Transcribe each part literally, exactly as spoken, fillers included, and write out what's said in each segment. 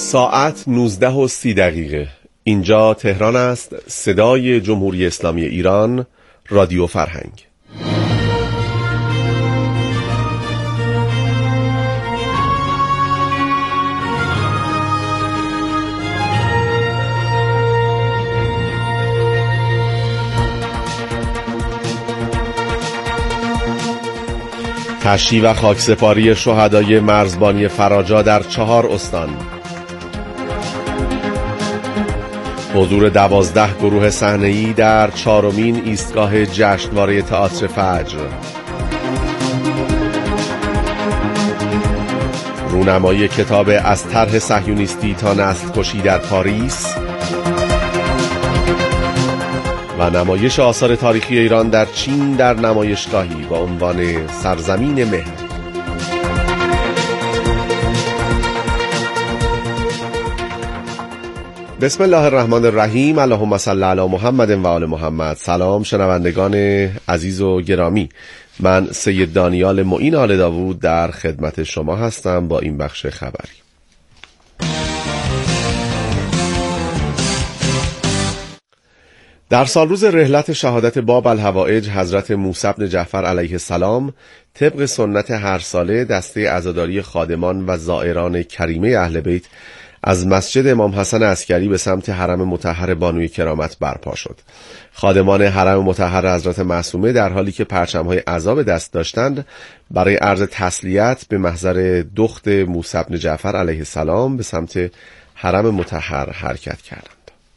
ساعت نوزده و سی دقیقه. اینجا تهران است. صدای جمهوری اسلامی ایران، رادیو فرهنگ. تشییع و خاکسپاری شهدای مرزبانی فراجا در چهار استان. حضور دوازده گروه صحنه‌ای در چهارمین ایستگاه جشنواره تئاتر فجر. رونمایی کتاب از طرح صهیونیستی تا نسل کشی در پاریس و نمایش آثار تاریخی ایران در چین در نمایشگاهی با عنوان سرزمین مهر. بسم الله الرحمن الرحیم. اللهم صل علی محمد و آل محمد. سلام شنوندگان عزیز و گرامی، من سید دانیال معین آل داوود در خدمت شما هستم با این بخش خبری. در سالروز رحلت شهادت باب الحوائج حضرت موسی بن جعفر علیه السلام، طبق سنت هر ساله دسته عزاداری خادمان و زائران کریمه اهل بیت از مسجد امام حسن عسکری به سمت حرم مطهر بانوی کرامت برپا شد. خادمان حرم مطهر حضرت معصومه در حالی که پرچم‌های عزا به دست داشتند، برای عرض تسلیت به محضر دخت موسی بن جعفر علیه السلام به سمت حرم مطهر حرکت کردند.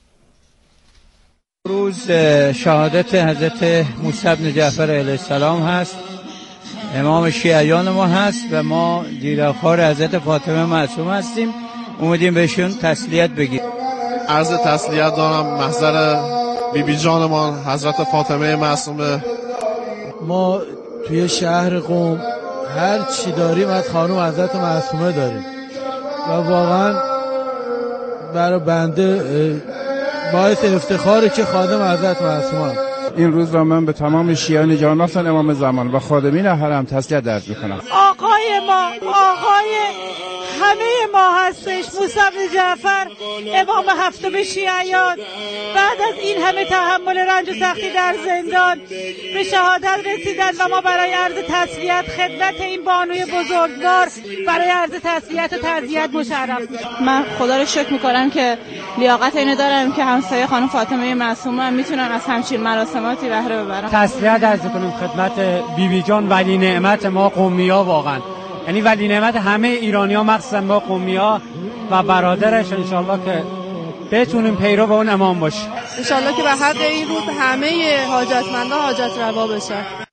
روز شهادت حضرت موسی بن جعفر علیه السلام هست، امام شیعیان ما هست و ما دیرافخوار حضرت فاطمه معصومه هستیم. اومدیم بهشون تسلیت بگیم. عرض تسلیت دارم محضر بی بی جانمان حضرت فاطمه معصومه. ما توی شهر قم هر چی داریم از خانم حضرت معصومه داریم و واقعا برای بنده باعث افتخاره که خادم حضرت معصومه. این روز را من به تمام شیعیان جهان افزون امام زمان و خادمین حرم تسلیت عرض می‌کنم. آقای ما، آقای همه ما هستش، موسی بن جعفر امام هفتم شیعیان، بعد از این همه تحمل رنج و سختی در زندان به شهادت رسیدن و ما برای عرض تسلیت خدمت این بانوی بزرگوار برای عرض تسلیت و تعزیت مشرف میشم. من خدا رو شکر میکنم که لیاقت اینو دارم که همسایه خانم فاطمه معصومه میتونن از همچین مراسماتی بهره ببرم. تسلیت عرض کنیم خدمت بی بی جان، ولی نعمت ما قمیا، واقعا یعنی ولی نعمت همه ایرانی‌ها، مخصوصا ما قمیا و برادرش. انشالله که بتونیم پیرو به اون امام باشیم، انشالله که به حق این روز همه حاجتمندان حاجت روا بشه.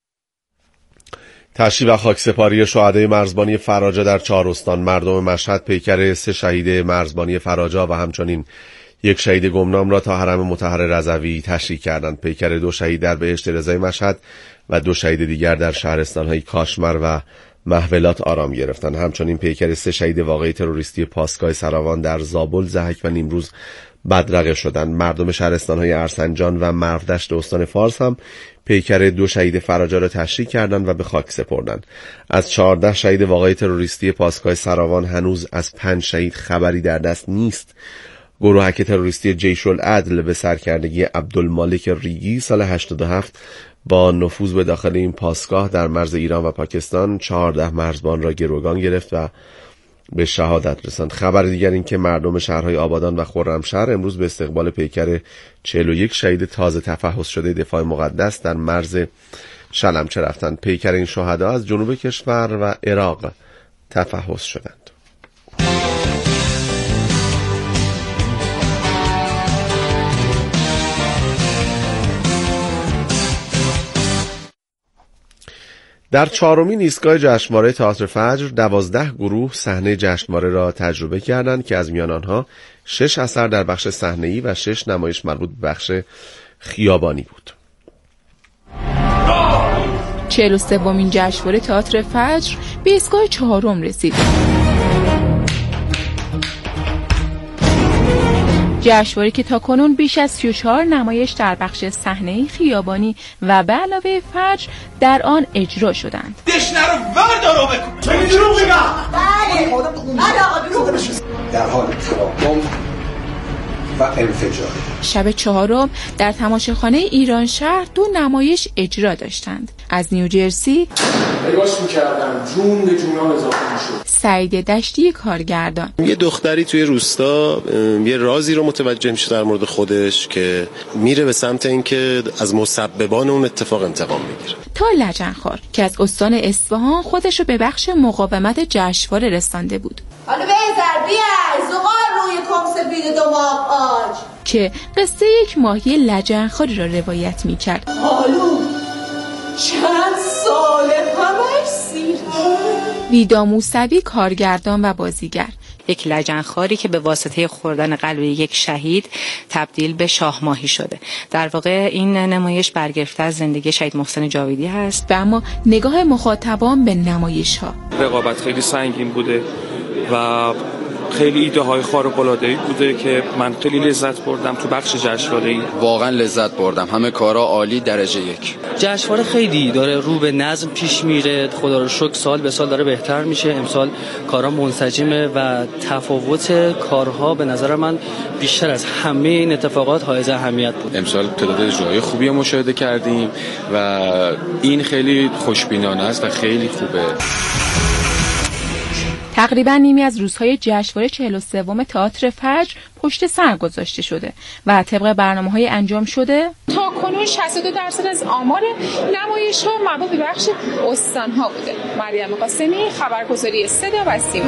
تشییع و خاکسپاری شهدای مرزبانی فراجا در چهار استان. مردم مشهد پیکر سه شهید مرزبانی فراجا و همچنین یک شهید گمنام را تا حرم مطهر رضوی تشییع کردند. پیکر دو شهید در بهشت رضای مشهد و دو شهید دیگر در شهرستان‌های کاشمر و محولات آرام گرفتند. همچنین پیکر سه شهید واقعه تروریستی پاسگاه سراوان در زابل، ضحک و نیمروز بدرقه شدند. مردم شهرستان‌های ارسنجان و مرودشت استان فارس هم پیکر دو شهید فراجا را تشییع کردند و به خاک سپردند. از چهارده شهید واقعه تروریستی پاسگاه سراوان هنوز از پنج شهید خبری در دست نیست. گروهک تروریستی جیش العدل به سرکردگی عبدالمالک ریگی سال هشتاد و هفت با نفوذ به داخل این پاسگاه در مرز ایران و پاکستان چهارده مرزبان را گروگان گرفت و به شهادت رساند. خبر دیگر این که مردم شهرهای آبادان و خرمشهر امروز به استقبال پیکر چهل و یک شهید تازه تفحص شده دفاع مقدس در مرز شلمچه رفتند. پیکر این شهدا از جنوب کشور و عراق تفحص شدند. در چهارمین ایستگاه جشنواره تئاتر فجر دوازده گروه صحنه جشنواره را تجربه کردند که از میان آنها شش اثر در بخش صحنه‌ای و شش نمایش مربوط به بخش خیابانی بود. چهل و سومین جشنواره تئاتر فجر به ایستگاه چهارم رسید. جشنواره که تاکنون بیش از سی و چهار نمایش در بخش صحنه‌ای، خیابانی و به علاوه فجر در آن اجرا شدند. دشنه رو وردارو بکن. چه می‌دونم بگم؟ بله. بله آقا دروغ در حال تلاقم و انفجار. شب چهارم در تماشاخانه ایران شهر دو نمایش اجرا داشتند. از نیوجرسی نگاش می‌کردم جون به جونام اضافه می‌شد. سعید دشتی کارگردان. یه دختری توی روستا یه رازی رو متوجه میشه در مورد خودش که میره به سمت اینکه از مسببان اون اتفاق انتقام میگیره. تا لجنخوار که از استان اصفهان خودش رو به بخش مقاومت جشنواره رسانده بود. حالا بهتر بیای زغال روی کم سفید دماغ آج که قصه یک ماهی لجنخواری را روایت میکرد. حالو چند ساله همش سیر. ویدا موسوی کارگردان و بازیگر. یک لجنخواری که به واسطه خوردن قلب یک شهید تبدیل به شاه ماهی شده. در واقع این نمایش برگرفته از زندگی شهید محسن جاویدی هست. و اما نگاه مخاطبان به نمایش ها. رقابت خیلی سنگین بوده و خیلی ایده های خارق العاده بوده که من خیلی لذت بردم تو بخش جشنواره. واقعا لذت بردم، همه کارا عالی، درجه یک. جشنواره خیلی داره رو به نظم پیش میره، خدا رو شکر سال به سال داره بهتر میشه. امسال کارا منسجمه و تفاوت کارها به نظر من بیشتر از همه این اتفاقات حائز اهمیت بود. امسال تعداد اجرای خوبی مشاهده کردیم و این خیلی خوشبینانه است و خیلی خوبه. تقریبا نیمی از روزهای جشنواره چهل و سوم تئاتر فجر پشت سر گذاشته شده و طبق برنامه‌های انجام شده تا کنون شصت و دو درصد از آمار نمایش‌ها مربوط به بخش استان‌ها بوده. مریم قاسمی، خبرگزاری صدا و سیما.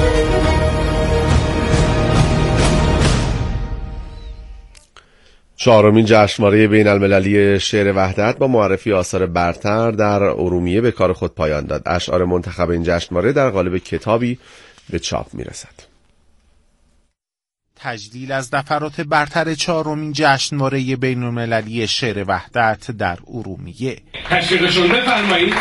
چهارمین جشنواره بین المللی شعر وحدت با معرفی آثار برتر در ارومیه به کار خود پایان داد. اشعار منتخب این جشنواره در قالب کتابی به چاپ میرسد. تجلیل از نفرات برتر چهارمین جشنواره بین المللی شعر وحدت در ارومیه. تشویقشون بفرمایید.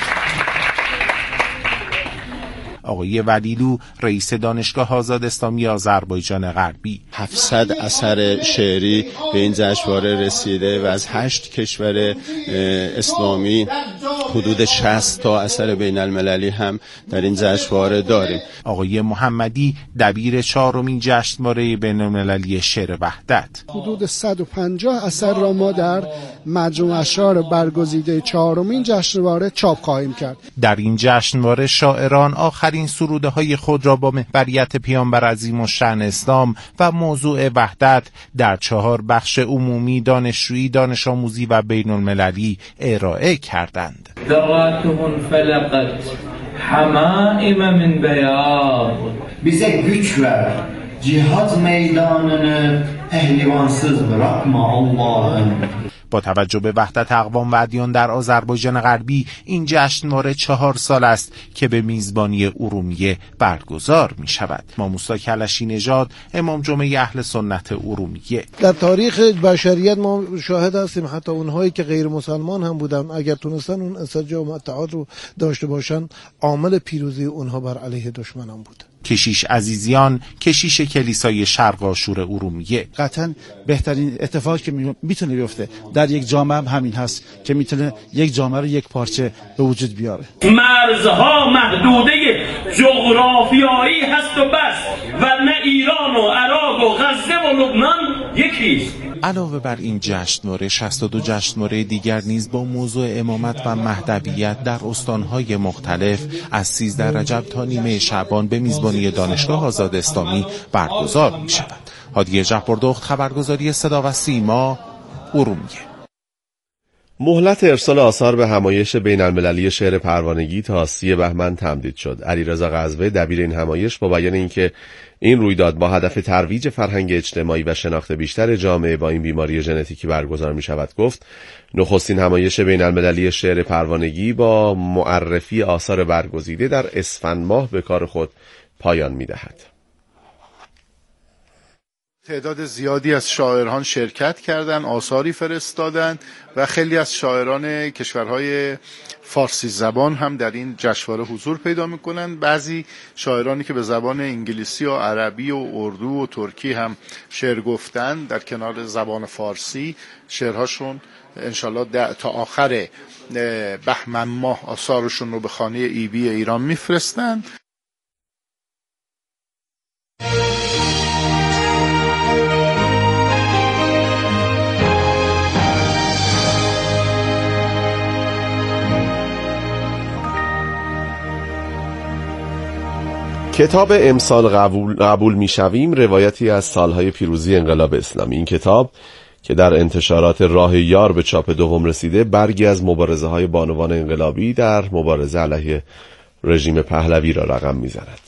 آقای ولیلو رئیس دانشگاه آزاد اسلامی آذربایجان غربی. هفتصد اثر شعری به این جشنواره رسیده و از هشت کشور اسلامی حدود شصت تا اثر بین المللی هم در این جشنواره داریم. آقای محمدی دبیر چهارمین جشنواره بین المللی شعر وحدت. حدود صد و پنجاه اثر را ما در مجموع اشعار برگزیده چهارمین جشنواره چاپ خواهیم کرد. در این جشنواره شاعران آخرین سروده های خود را با محوریت پیامبر عظیم الشأن اسلام و موضوع وحدت در چهار بخش عمومی، دانشجویی، دانش آموزی و بین المللی ارائه کردند. ذراتهم فلقت حمائم من بیاض. bize güç ver. Cihad meydanını pehlivansız bırakma Allah'ım. با توجه به وحدت اقوام و ادیان در آذربایجان غربی این جشنواره چهار سال است که به میزبانی ارومیه برگزار می شود. ماموستا کلشی نژاد، امام جمعه اهل سنت ارومیه. در تاریخ بشریت ما شاهد هستیم حتی اونهایی که غیر مسلمان هم بودن اگر تونستن اون انسجام و اتحاد رو داشته باشن عامل پیروزی اونها بر علیه دشمنان بود. کشیش عزیزیان، کشیش کلیسای شرق آشور ارومیه. قطعا بهترین اتفاقی که میتونه بیفته در یک جامعه هم همین هست که میتونه یک جامعه رو یک پارچه به وجود بیاره. مرزها محدوده جغرافیایی هست و بس و نه ایران و عراق و غزه و لبنان یکیست. علاوه بر این جشنواره شصت و دو جشنواره دیگر نیز با موضوع امامت و مهدویت در استانهای مختلف از سیزده رجب تا نیمه شعبان به میزبانی دانشگاه آزاد اسلامی برگزار می شود. هادی جعفردخت، خبرگزاری صدا و سیما، ارومیه. مهلت ارسال آثار به همایش بین المللی شعر پروانگی تا سی بهمن تمدید شد. علیرضا قزوه دبیر این همایش با بیان اینکه این رویداد با هدف ترویج فرهنگ اجتماعی و شناخت بیشتر جامعه با این بیماری ژنتیکی برگزار می شود گفت نخستین همایش بین المللی شعر پروانگی با معرفی آثار برگزیده در اسفند ماه به کار خود پایان می دهد. تعداد زیادی از شاعران شرکت کردند، آثاری فرستادند و خیلی از شاعران کشورهای فارسی زبان هم در این جشنواره حضور پیدا میکنند. بعضی شاعرانی که به زبان انگلیسی و عربی و اردو و ترکی هم شعر گفتند در کنار زبان فارسی، شعرهاشون انشالله تا آخر بهمن ماه آثارشون رو به خانه ایبی ایران میفرستند. کتاب امسال قبول, قبول میشویم روایتی از سالهای پیروزی انقلاب اسلامی. این کتاب که در انتشارات راه یار به چاپ دوم رسیده، برگی از مبارزه های بانوان انقلابی در مبارزه علیه رژیم پهلوی را رقم میزند.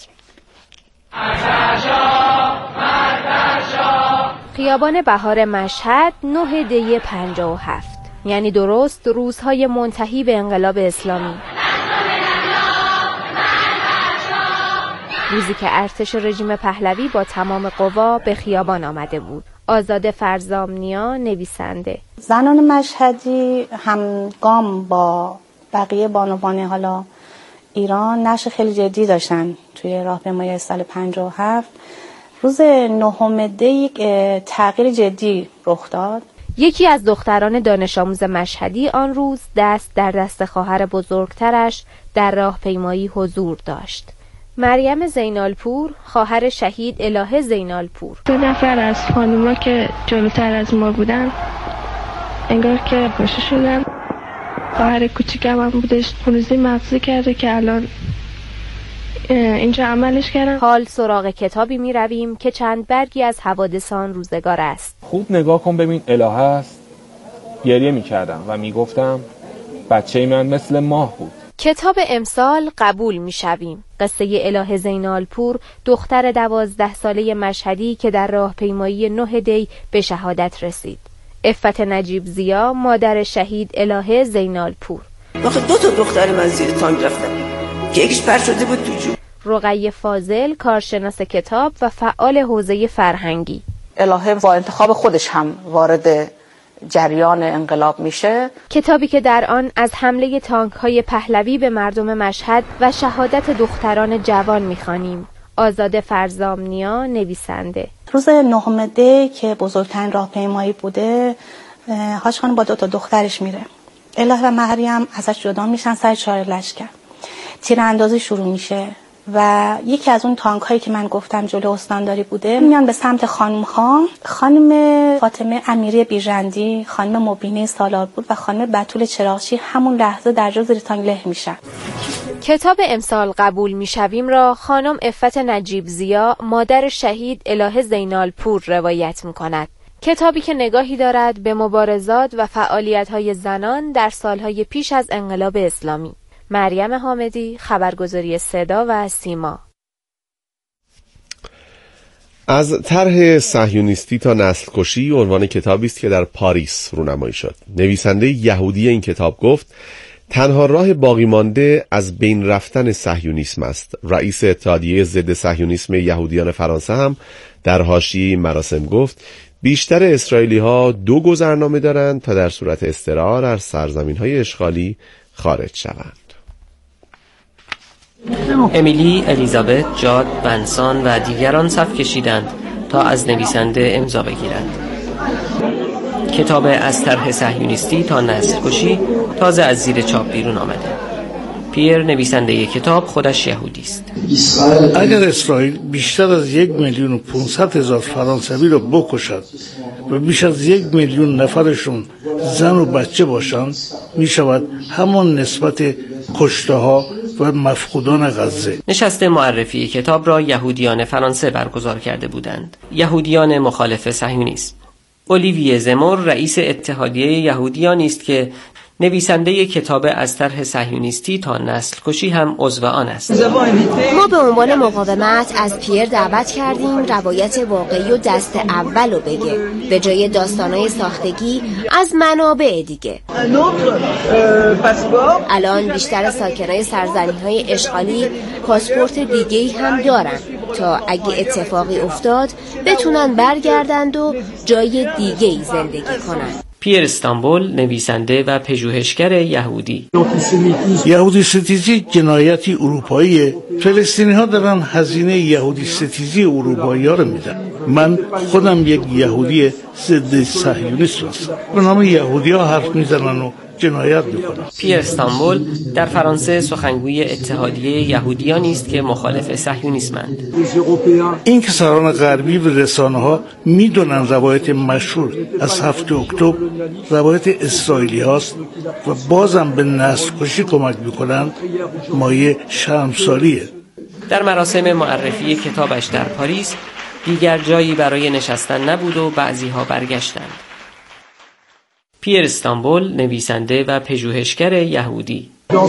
خیابان بهار مشهد نه دی پنجاه و هفت، یعنی درست روزهای منتهی به انقلاب اسلامی، روزی که ارتش رژیم پهلوی با تمام قوا به خیابان آمده بود. آزاده فرزامنیا، نویسنده. زنان مشهدی همگام با بقیه بانوان حالا ایران نقش خیلی جدی داشتن توی راهپیمایی سال پنجاه و هفت. روز نهم دی یک تغییر جدی رخ داد. یکی از دختران دانش آموز مشهدی آن روز دست در دست خواهر بزرگترش در راهپیمایی حضور داشت. مریم زینالپور، خواهر شهید الهه زینالپور. دو نفر از خانوما که جلوتر از ما بودن انگار که کشته شدن. خواهر کوچیکم هم بودش، خونریزی مغزی کرده که الان اینجا عملش کردن. حال سراغ کتابی می رویم که چند برگی از حوادث آن روزگار است. خوب نگاه کن ببین، الهه است. گریه می کردم و می گفتم بچه من مثل ماه بود. کتاب امسال قبول می شویم. قصه الهه زینالپور، دختر دوازده ساله مشهدی که در راهپیمایی نه دی به شهادت رسید. عفت نجیب زیا، مادر شهید الهه زینالپور. واقعا دو تا دختر من زیر تانک رفتن که یکیش پر شده بود تو جو. رقیه فاضل، کارشناس کتاب و فعال حوزه فرهنگی. الهه با انتخاب خودش هم وارد جریان انقلاب میشه. کتابی که در آن از حمله تانک‌های پهلوی به مردم مشهد و شهادت دختران جوان می‌خوانیم. آزاده فرزامنیا، نویسنده. روز نهم دی که بزرگترین راهپیمایی بوده، حاج خانم با دو تا دخترش میره. الهه و مریم ازش جدا میشن سر چهار لشکر. تیراندازی شروع میشه و یکی از اون تانک هایی که من گفتم جلو استانداری بوده میان به سمت خانم ها. خانم فاطمه امیری بیژندی، خانم مبینه سالار بود و خانم بتول چراغچی همون لحظه در جا زیر تانک له میشن. کتاب امسال قبول میشویم را خانم عفت نجیب زیا، مادر شهید الهه زینالپور روایت میکند. کتابی که نگاهی دارد به مبارزات و فعالیت‌های زنان در سالهای پیش از انقلاب اسلامی. مریم حامدی، خبرگزاری صدا و سیما. از طرح صهیونیستی تا نسل کشی عنوان کتابی است که در پاریس رونمایی شد. نویسنده یهودی این کتاب گفت تنها راه باقی مانده از بین رفتن صهیونیسم است. رئیس اتحادیه ضد صهیونیسم یهودیان فرانسه هم در حاشیه این مراسم گفت بیشتر اسرائیلی ها دو گذرنامه دارند تا در صورت استقرار از سرزمین های اشغالی خارج شوند. امیلی، الیزابت، جاد، بنسان و دیگران صف کشیدند تا از نویسنده امضا بگیرند. کتاب از طرح صهیونیستی تا نسل کشی تازه از زیر چاپ بیرون آمده. پیر نویسنده کتاب خودش یهودی است. اگر اسرائیل بیشتر از یک میلیون و پانصد هزار فرانسوی را بکشد و بیش از یک میلیون نفرشون زن و بچه باشند، می شود همان نسبت کشته ها و مفقودان غزه. نشست معرفی کتاب را یهودیان فرانسه برگزار کرده بودند. یهودیان مخالف صهیونیسم. اولیویه زمور رئیس اتحادیه یهودیانی است که نویسنده کتاب از طرح صهیونیستی تا نسل کشی هم عضو آن است. ما به عنوان مقاومت از پیر دعوت کردیم روایت واقعی و دست اولو بگه به جای داستانای ساختگی از منابع دیگه. الان بیشتر ساکنای سرزمین‌های اشغالی پاسپورت دیگه‌ای هم دارن. تا اگه اتفاقی افتاد بتونن برگردند و جای دیگه‌ای زندگی کنن. پیر استانبول، نویسنده و پژوهشگر یهودی: یهودی ستیزی جنایتی اروپاییه. فلسطینی ها دارن هزینه یهودی ستیزی اروپایی ها رو میدن. من خودم یک یهودی ضد صهیونیست هستم. به نام یهودی ها حرف میزنن و جنایت میکنن. پیر استانبول در فرانسه سخنگوی اتحادیه یهودیان است که مخالف صهیونیسمند. این کسان غربی و رسانه ها میدونن روایت مشهور از هفت اکتبر روایت اسرائیلی هاست و بازم به نسل کشی کمک میکنن. مایه شرمساریه. در مراسم معرفی کتابش در پاریس دیگر جایی برای نشستن نبود و بعضی ها برگشتند. پیر استانبول، نویسنده و پژوهشگر یهودی: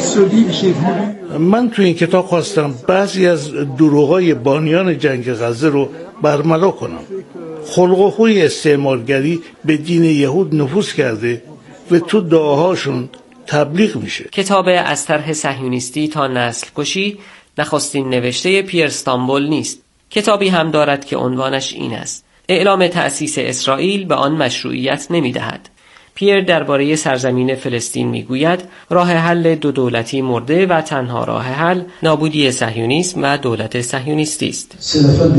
من تو این کتاب خواستم بعضی از دروغای بانیان جنگ غزه رو برملا کنم. خلق و خوی استعمارگری به دین یهود نفوذ کرده و تو دعاهاشون تبلیغ میشه. کتاب از طرح صهیونیستی تا نسل کشی نخستین نوشته پیر استانبول نیست. کتابی هم دارد که عنوانش این است: اعلام تأسیس اسرائیل به آن مشروعیت نمیدهد. پیر درباره سرزمین فلسطین میگوید راه حل دو دولتی مرده و تنها راه حل نابودی صهیونیسم و دولت صهیونیستی است.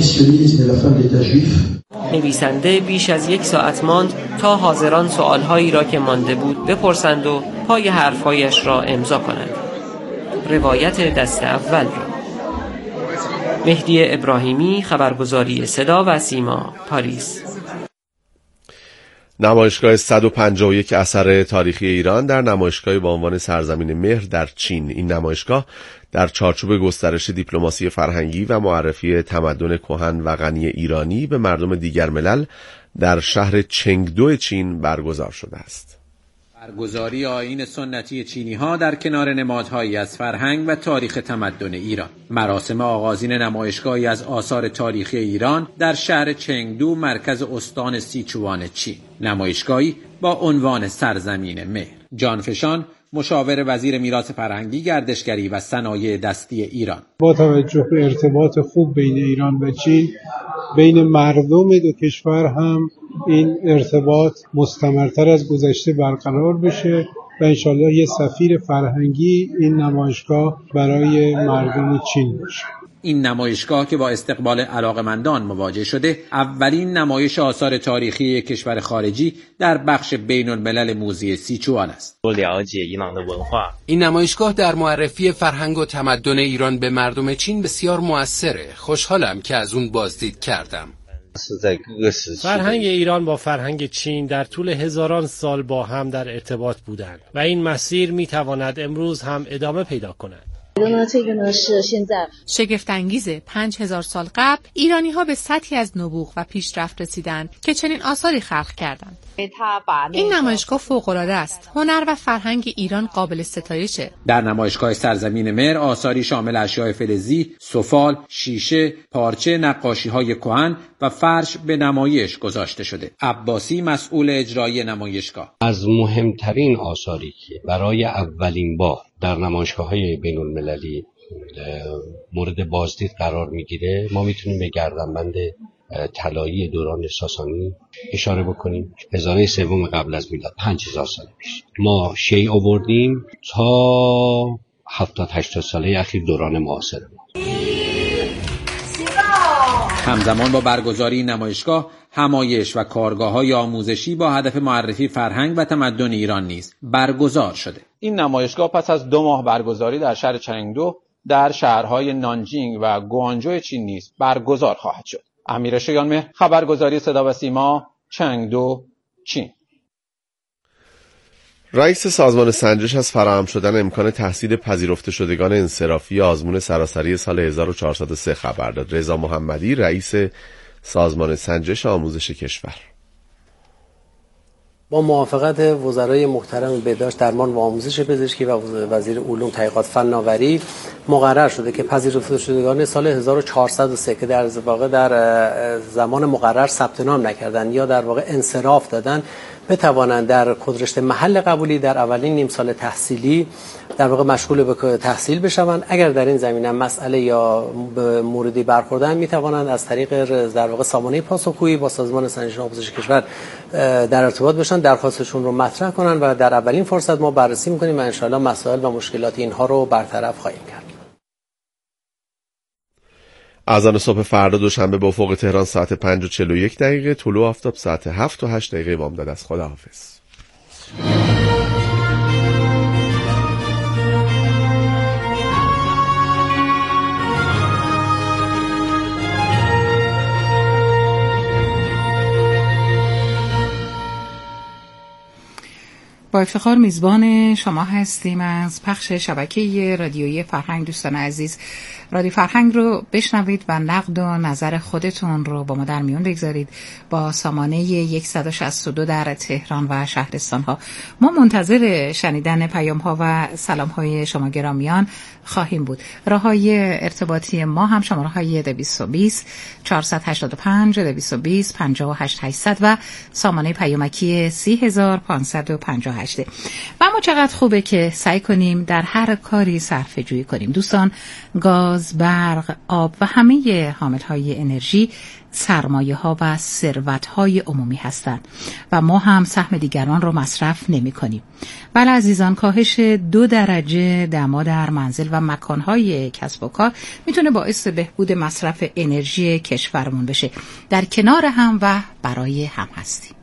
نویسنده بیش از یک ساعت ماند تا حاضران سوالهایی را که مانده بود بپرسند و پای حرفهایش را امضا کنند. روایت دست اول را. مهدی ابراهیمی، خبرگزاری صدا و سیما، پاریس. نمایشگاه صد و پنجاه و یک اثر تاریخی ایران در نمایشگاهی با عنوان سرزمین مهر در چین. این نمایشگاه در چارچوب گسترش دیپلماسی فرهنگی و معرفی تمدن کهن و غنی ایرانی به مردم دیگر ملل در شهر چنگدو چین برگزار شده است. برگزاری آیین سنتی چینی ها در کنار نمادهایی از فرهنگ و تاریخ تمدن ایران. مراسم آغازین نمایشگاهی از آثار تاریخی ایران در شهر چنگدو، مرکز استان سیچوان چین. نمایشگاهی با عنوان سرزمین مهر. جان فشان، مشاور وزیر میراث فرهنگی، گردشگری و صنایع دستی ایران: با توجه به ارتباط خوب بین ایران و چین، بین مردم دو کشور هم این ارتباط مستمرتر از گذشته برقرار بشه و انشالله یه سفیر فرهنگی این نمایشگاه برای مردم چین باشه. این نمایشگاه که با استقبال علاقمندان مواجه شده، اولین نمایش آثار تاریخی کشور خارجی در بخش بین الملل موزه سیچوان است. این نمایشگاه در معرفی فرهنگ و تمدن ایران به مردم چین بسیار مؤثره. خوشحالم که از اون بازدید کردم. فرهنگ ایران با فرهنگ چین در طول هزاران سال با هم در ارتباط بودند و این مسیر میتواند امروز هم ادامه پیدا کند. شگفت انگیزه پنج هزار سال قبل ایرانی ها به سطحی از نبوغ و پیشرفت رسیدند که چنین آثاری خلق کردند. این نمایشگاه فوق‌العاده است. هنر و فرهنگ ایران قابل ستایشه. در نمایشگاه سرزمین مهر آثاری شامل اشیاء فلزی، سفال، شیشه، پارچه، نقاشی‌های کهن و فرش به نمایش گذاشته شده. عباسی، مسئول اجرایی نمایشگاه: از مهمترین آثاری که برای اولین بار در نمایشگاه‌های بین‌المللی مورد بازدید قرار میگیره، ما میتونیم به گردنبند طلایی دوران ساسانی اشاره بکنیم. هزاره سوم قبل از میلاد، پنج هزار سال پیش ما شیء آوردیم تا هفتاد هشتاد ساله اخیر دوران معاصر ما. همزمان با برگزاری نمایشگاه، همایش و کارگاه‌های آموزشی با هدف معرفی فرهنگ و تمدن ایران نیز برگزار شده. این نمایشگاه پس از دو ماه برگزاری در شهر چنگدو در شهرهای نانجینگ و گوانجو چین نیز برگزار خواهد شد. امیر شایانمهر، خبرگزاری صدا و سیما، چنگدو، چین. رئیس سازمان سنجش از فراهم شدن امکان تحصیل پذیرفته شدگان انصرافی آزمون سراسری سال هزار و چهارصد و سه خبر داد. رضا محمدی، رئیس سازمان سنجش آموزش کشور: با موافقت وزرای محترم بهداشت، درمان و آموزش پزشکی و وزیر علوم، تحقیقات، فناوری مقرر شده که پذیرفته شدگان سال هزار و چهارصد و سه که در واقع در زمان مقرر ثبت نام نکردن یا در واقع انصراف دادن بتوانند در کدرشت محل قبولی در اولین نیم سال تحصیلی در واقع مشغول به تحصیل بشوند. اگر در این زمینه مسئله یا موردی برخوردن میتوانند از طریق در واقع سامانه پاسخگویی با سازمان سنجش آموزش کشور در ارتباط باشند، درخواستشون رو مطرح کنند و در اولین فرصت ما بررسی میکنیم و ان شاء الله مسائل و مشکلات اینها رو برطرف خواهیم کرد. اذان صبح فردا دوشنبه به افق تهران ساعت پنج و چهل و یک دقیقه، طلوع آفتاب ساعت هفت و هشت دقیقه بامداد است. خداحافظ. با افتخار میزبان شما هستیم از پخش شبکه رادیویی فرهنگ. دوستان عزیز، رادیو فرهنگ رو بشنوید و نقد و نظر خودتون رو با ما در میون بگذارید با سامانه صد و شصت و دو در تهران و شهرستان ها. ما منتظر شنیدن پیام ها و سلام های شما گرامیان خواهیم بود. راه های ارتباطی ما هم شماره های دویست و بیست چهارصد و هشتاد و پنج دویست و بیست پنجاه و هشت هشتصد و سامانه پیامکی سی هزار و پانصد و پنجاه و هشت. و اما چقدر خوبه که سعی کنیم در هر کاری صرفه جویی کنیم. دوستان، گاز، برق، آب و همه حاملهای انرژی سرمایه ها و ثروت های عمومی هستند و ما هم سهم دیگران رو مصرف نمی کنیم. بله عزیزان، کاهش دو درجه دما در منزل و مکانهای کسب و کار میتونه باعث بهبود مصرف انرژی کشورمون بشه. در کنار هم و برای هم هستیم.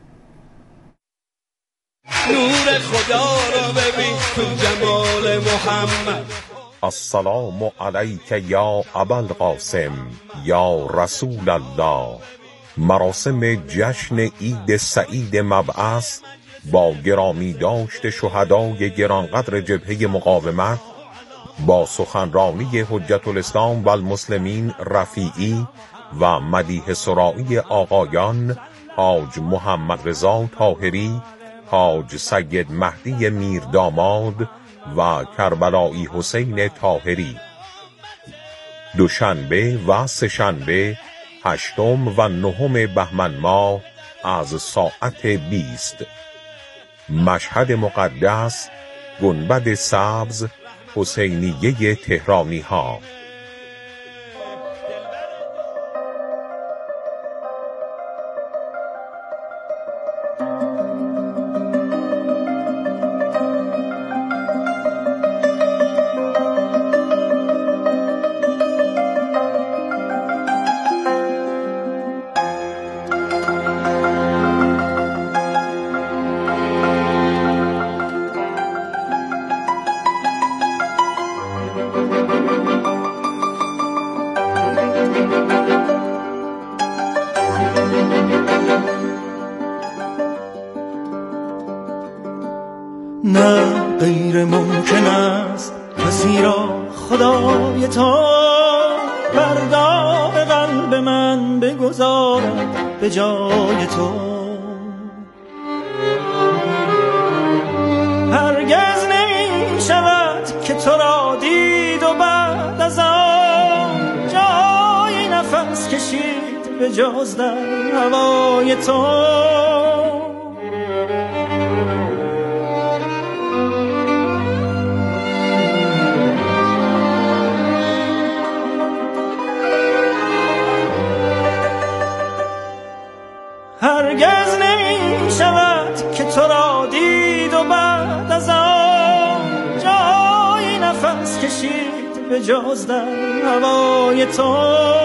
نور خدا رو ببین تو جمال محمد. السلام علیک یا ابوالقاسم یا رسول الله. مراسم جشن عید سعید مبعث با گرامی داشت شهدای گرانقدر جبهه مقاومت با سخنرانی حجت الاسلام و المسلمین رفیعی و مدیح سرائی آقایان حاج محمد رضا طاهری، حاج سید مهدی میرداماد و کربلایی حسین طاهری. دوشنبه و سه‌شنبه هشتم و نهم بهمن ماه از ساعت بیست. مشهد مقدس، گنبد سبز، حسینیه تهرانی ها. نه غیر ممکن است کسی را خدای تو بر داغ قلب من بگذارد به جای تو. هرگز نمی شود که تو را دید و بعد از آن جای نفس کشید به جز در هوای تو. هرگز نمی شود که تو را دید و بعد از آن جای نفس کشید به جز در هوای تو.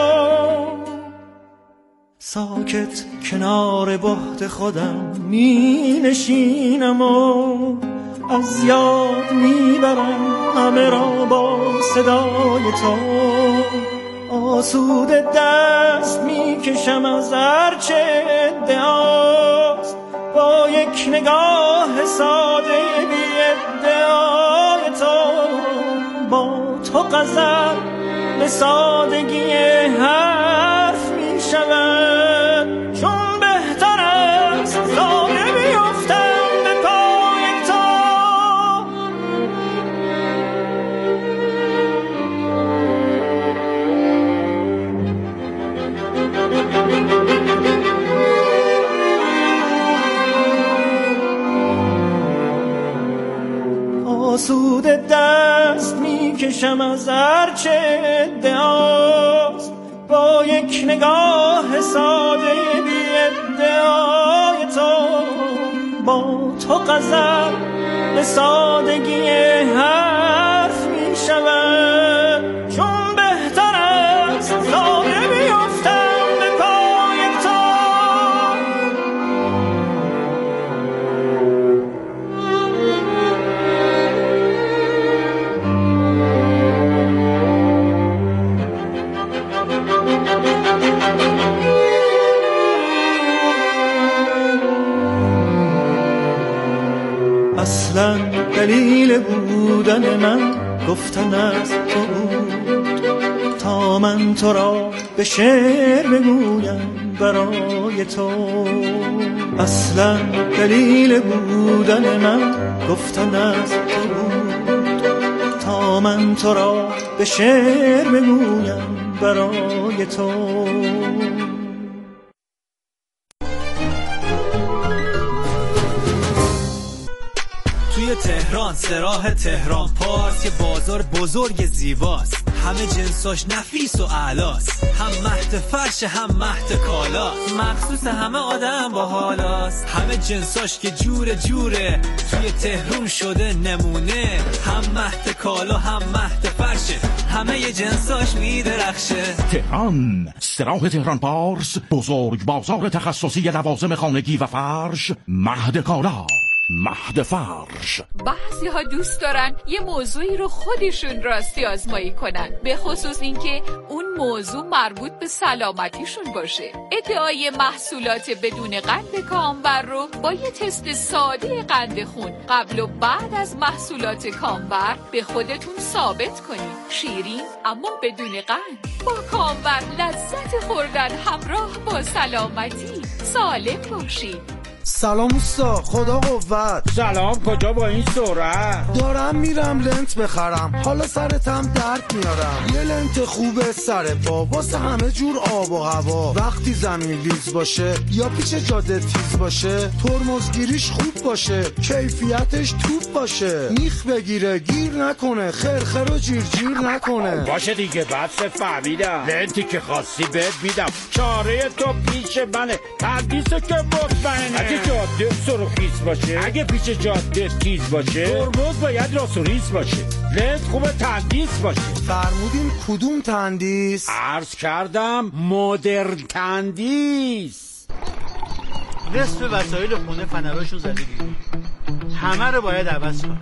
ساکت کنار بحت خودم می نشینم و از یاد می برم همه را با صدای تو. آسوده دست می کشم از هرچه ادعاست با یک نگاه ساده بی ادعای تو. با تو غزل به سادگی حرف می شود چون بهتر است ساده بیفتم به پای تو. میشم از هرچه ادعاست، با یک نگاه ساده بی ادعای تو، با تو غزل به سادگی حرف می شود، چون بهتر است زاده بیفتم به پای تو. اصلا دلیل بودن من گفتن از تو بود، تا من تو را به شعر بگویم برای تو. اصلا دلیل بودن من گفتن از تو بود، تا من تو را به شعر بگویم برای تو. توی تهران سراح تهران پارس یه بازار بزرگ زیباست، همه جنساش نفیس و اعلاست، هم مهد فرش هم مهد کالاست، مخصوص همه آدم با حالاست، همه جنساش که جور جوره توی تهران شده نمونه، هم مهد کالا هم مهد فرشه، همه ی جنساش میدرخشه. تهران سراح تهران پارس، بزرگ بازار تخصصی لوازم خانگی و فرش، مهد کالا، مهد فرش. بعضی ها دوست دارن یه موضوعی رو خودشون راستی آزمایی کنن، به خصوص اینکه اون موضوع مربوط به سلامتیشون باشه. ادعای محصولات بدون قند کامبر رو با یه تست ساده قند خون قبل و بعد از محصولات کامبر به خودتون ثابت کنین. شیرین اما بدون قند، با کامبر لذت خوردن همراه با سلامتی. سالم باشید. سلام اوستا، خدا قوت. سلام، کجا با این سرعت؟ دارم میرم لنت بخرم، حالا سرتم درد میارم. یه لنت خوبه سر پا واسه همه جور آب و هوا، وقتی زمین لیز باشه یا پیچ جاده تیز باشه، ترمزگیریش خوب باشه، کیفیتش توپ باشه، میخ بگیره گیر نکنه، خرخر و جیر جیر نکنه. باشه دیگه، بس فهمیدم. لنتی که خاصی بهت میدم، چاره تو پیش منه، تندیسه که مطمئنه. اگه جاده سرخیز باشه، اگه پیچ جاده تیز باشه، ترمز باید راست و ریز باشه، لنت خوبه تندیس باشه. فرمودین کدوم تندیس؟ عرض کردم مدرن تندیس. نصف وسایل خونه فنراشو زده بیرون، همه رو باید عوض کنم.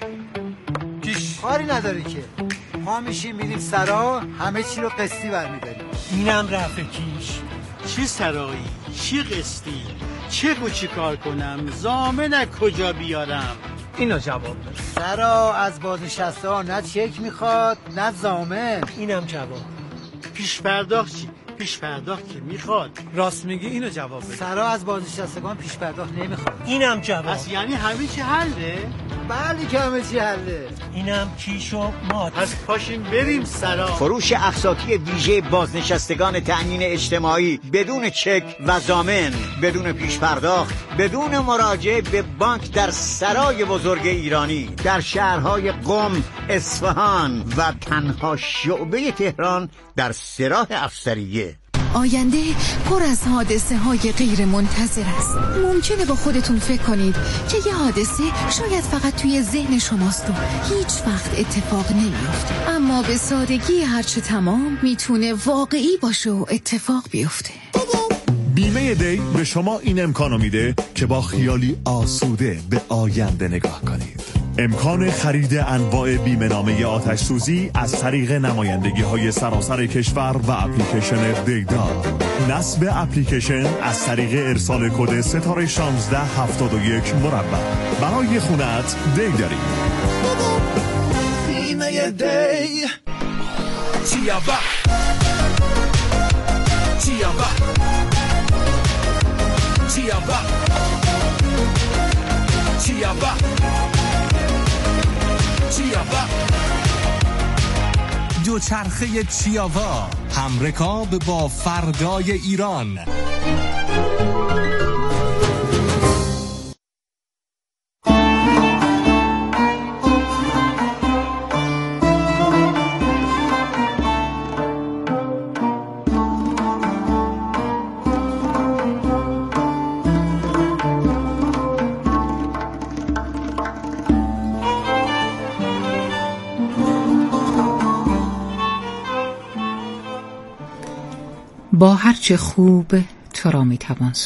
پیش کاری نداری که، ما میشیم میریم سرا، همه چی رو قسطی برمیداریم. اینم رفع کیش. چی سرایی؟ چی قسطی؟ چه و چی کار کنم؟ ضامن کجا بیارم؟ اینو جواب بده. سرا از بازنشسته ها نه چک میخواد نه ضامن. اینم جواب. پیش پرداخت چی؟ پیش پرداخت که میخواد. راست میگی، اینو جواب بده. سرا از بازنشستگان پیش پرداخت نمیخواد. اینم جواب. پس یعنی همه چی حله؟ بله که همه چی حله. اینم کیش و مات. پس پاشیم بریم سرا. فروش اقساطی ویژه بازنشستگان تأمین اجتماعی بدون چک و ضامن، بدون پیش پرداخت، بدون مراجعه به بانک در سرای بزرگ ایرانی در شهرهای قم، اصفهان و تنها شعبه تهران در سراح افسریه. آینده پر از حادثه های غیر منتظر است. ممکنه با خودتون فکر کنید که یه حادثه شاید فقط توی ذهن شماست و هیچ وقت اتفاق نمیفته، اما به سادگی هرچه تمام میتونه واقعی باشه و اتفاق بیفته. بیمه دی به شما این امکانو میده که با خیالی آسوده به آینده نگاه کنید. امکان خرید انواع بیمه نامه آتش سوزی از طریق نمایندگی های سراسر کشور و اپلیکیشن دیدار. نصب اپلیکیشن از طریق ارسال کد ستاره شانزده هفتاد و یک مربع. برای خونت دی داریم. بیمه دی چیابا چیابا چیابا چیابا چیابا دوچرخه چیاوا، همرکاب با فردای ایران. با هرچه خوب تو را میتوان